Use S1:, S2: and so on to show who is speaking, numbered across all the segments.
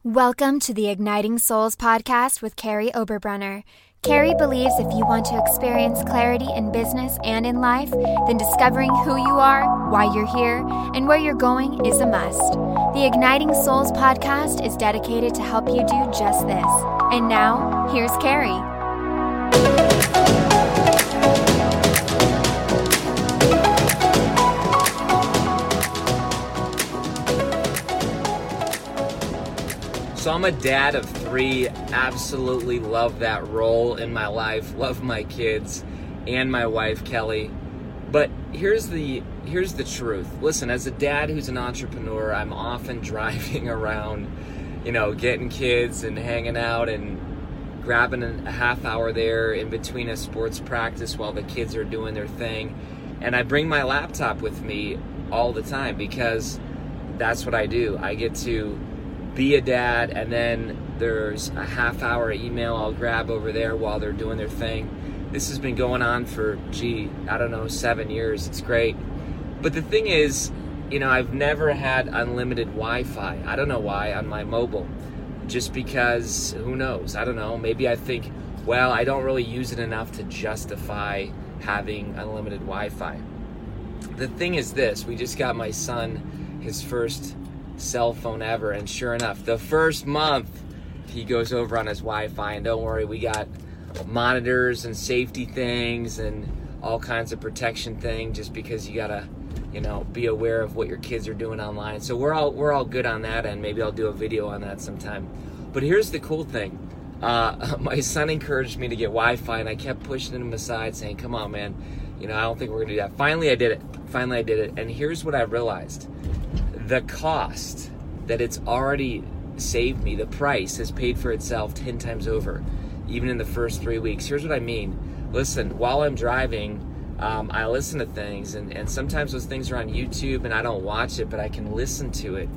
S1: Welcome to the Igniting Souls podcast with Carrie Oberbrunner. Carrie believes if you want to experience clarity in business and in life, then discovering who you are, why you're here, and where you're going is a must. The Igniting Souls podcast is dedicated to help you do just this. And now, here's Carrie.
S2: So I'm a dad of 3, absolutely love that role in my life, love my kids and my wife, Kelly. But here's the truth. Listen, as a dad who's an entrepreneur, I'm often driving around, getting kids and hanging out and grabbing a half hour there in between a sports practice while the kids are doing their thing. And I bring my laptop with me all the time because that's what I do. I get to be a dad, and then there's a half hour email I'll grab over there while they're doing their thing. This has been going on for, 7 years. It's great. But the thing is, I've never had unlimited Wi-Fi. I don't know why on my mobile. Just because, who knows? I don't know. Maybe I think, I don't really use it enough to justify having unlimited Wi-Fi. The thing is this, we just got my son his first cell phone ever, and sure enough, the first month he goes over on his Wi-Fi, and don't worry, we got monitors and safety things and all kinds of protection thing, just because you gotta be aware of what your kids are doing online. So we're all good on that, and maybe I'll do a video on that sometime. But here's the cool thing, my son encouraged me to get Wi-Fi, and I kept pushing him aside saying, come on man, I don't think we're gonna do that. Finally I did it, and here's what I realized. The cost that it's already saved me, the price has paid for itself 10 times over, even in the first 3 weeks. Here's what I mean. Listen, while I'm driving, I listen to things, and sometimes those things are on YouTube and I don't watch it, but I can listen to it.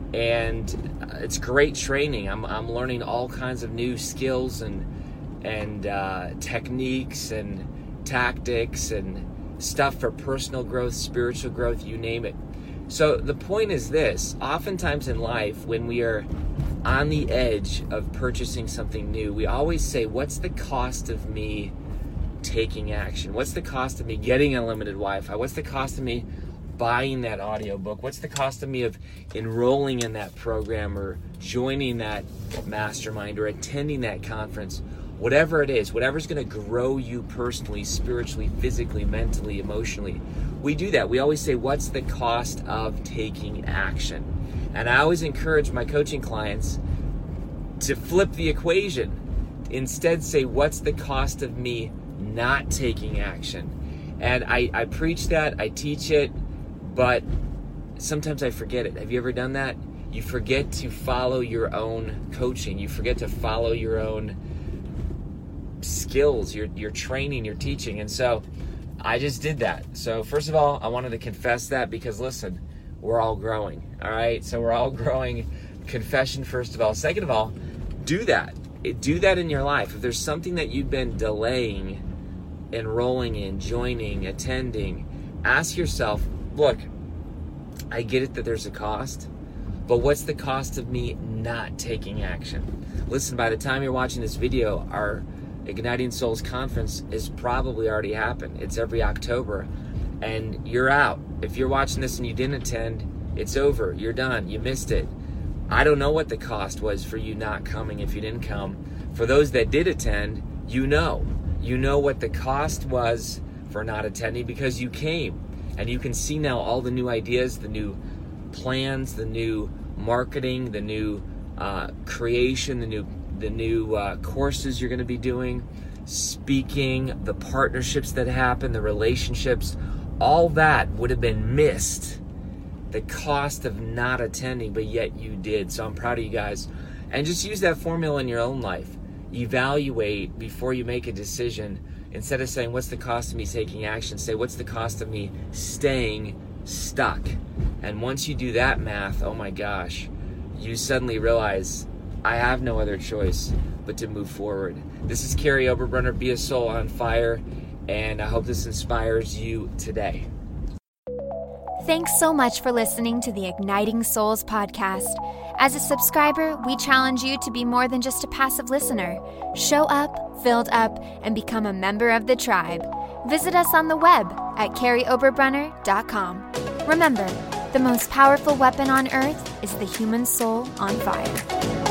S2: And it's great training. I'm learning all kinds of new skills and techniques and tactics and stuff for personal growth, spiritual growth, you name it. So the point is this, oftentimes in life, when we are on the edge of purchasing something new, we always say, what's the cost of me taking action? What's the cost of me getting unlimited Wi-Fi? What's the cost of me buying that audiobook? What's the cost of me of enrolling in that program or joining that mastermind or attending that conference? Whatever it is, whatever's going to grow you personally, spiritually, physically, mentally, emotionally, we do that. We always say, what's the cost of taking action? And I always encourage my coaching clients to flip the equation. Instead say, what's the cost of me not taking action? And I preach that, I teach it, but sometimes I forget it. Have you ever done that? You forget to follow your own coaching. You forget to follow your own skills, your training, your teaching. And so I just did that. So first of all, I wanted to confess that because listen, we're all growing. All right. So we're all growing. Confession first of all. Second of all, do that. Do that in your life. If there's something that you've been delaying, enrolling in, joining, attending, ask yourself, look, I get it that there's a cost, but what's the cost of me not taking action? Listen, by the time you're watching this video, our Igniting Souls conference is probably already happened. It's every October, and you're out. If you're watching this and you didn't attend, it's over. You're done. You missed it. I don't know what the cost was for you not coming if you didn't come. For those that did attend, you know what the cost was for not attending because you came, and you can see now all the new ideas, the new plans, the new marketing, the new creation, the new courses you're going to be doing, speaking, the partnerships that happen, the relationships, all that would have been missed. The cost of not attending, but yet you did. So I'm proud of you guys. And just use that formula in your own life. Evaluate before you make a decision. Instead of saying, what's the cost of me taking action? Say, what's the cost of me staying stuck? And once you do that math, oh my gosh, you suddenly realize, I have no other choice but to move forward. This is Carrie Oberbrunner, Be a Soul on Fire, and I hope this inspires you today.
S1: Thanks so much for listening to the Igniting Souls podcast. As a subscriber, we challenge you to be more than just a passive listener. Show up, filled up, and become a member of the tribe. Visit us on the web at carryoberbrunner.com. Remember, the most powerful weapon on earth is the human soul on fire.